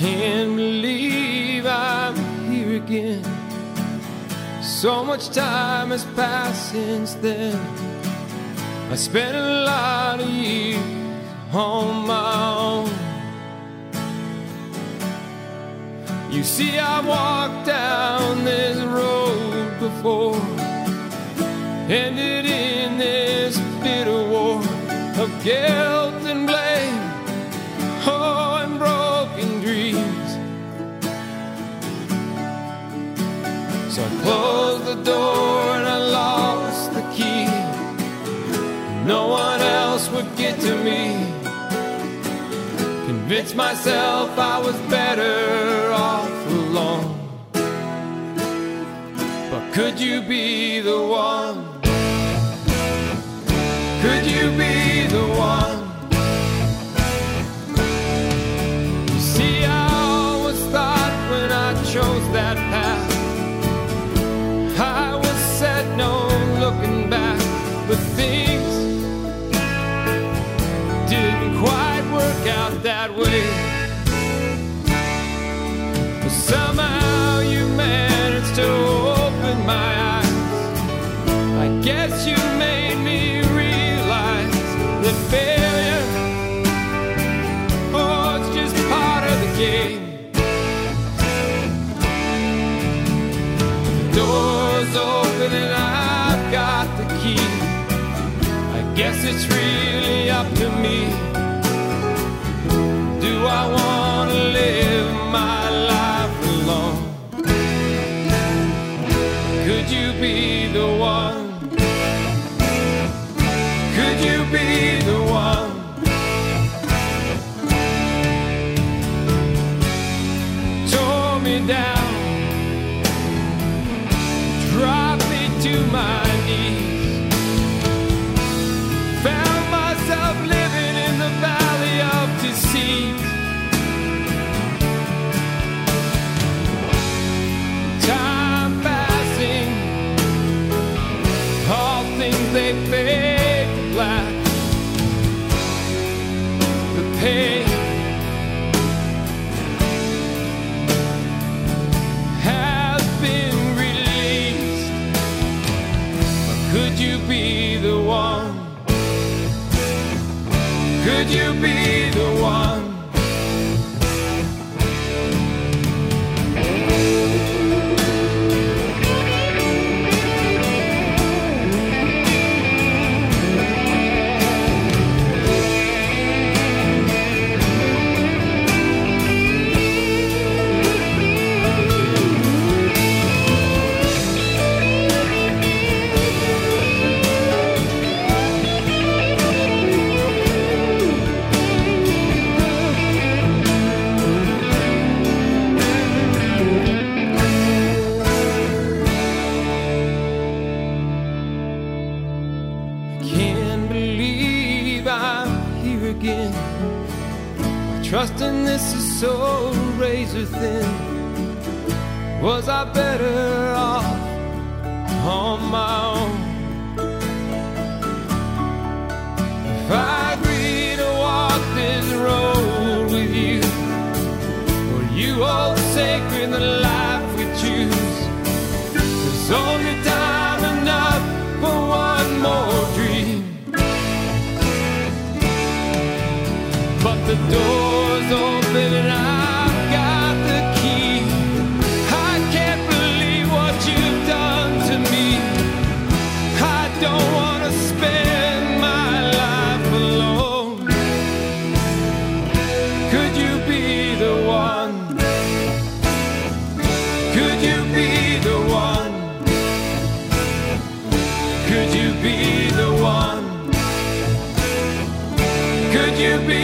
Can't believe I'm here again. So much time has passed since then. I spent a lot of years on my own. You see, I walked down this road before, ended in this bitter war of guilt and blame, oh, and broken dreams. So I closed the door and I lost the key. No one else would get to me. Convinced myself I was better off alone. But could you be the one? Could you be the one? You see, I always thought when I chose that path, I was set, no looking back. But things didn't quite work out that way. But somehow you managed to open my eyes. I guess you made me realize that failure, oh, it's just part of the game. The door's open and I've got the key. I guess it's really up to me. Do I want to live my life alone? Could you be the one? Could you be the one? Tore me down, dropped me to my knees. Found myself living in the valley of deceit. Time passing, all things they fade to black. The pain has been released. But could you be the one? Could you be the one? Trusting this is so razor thin. Was I better off on my own? If I agree to walk this road with you, will you hold sacred the life we choose? There's only time enough for one more dream. But the door's open and I've got the key. I can't believe what you've done to me. I don't want to spend my life alone. Could you be the one? Could you be the one? Could you be the one? Could you be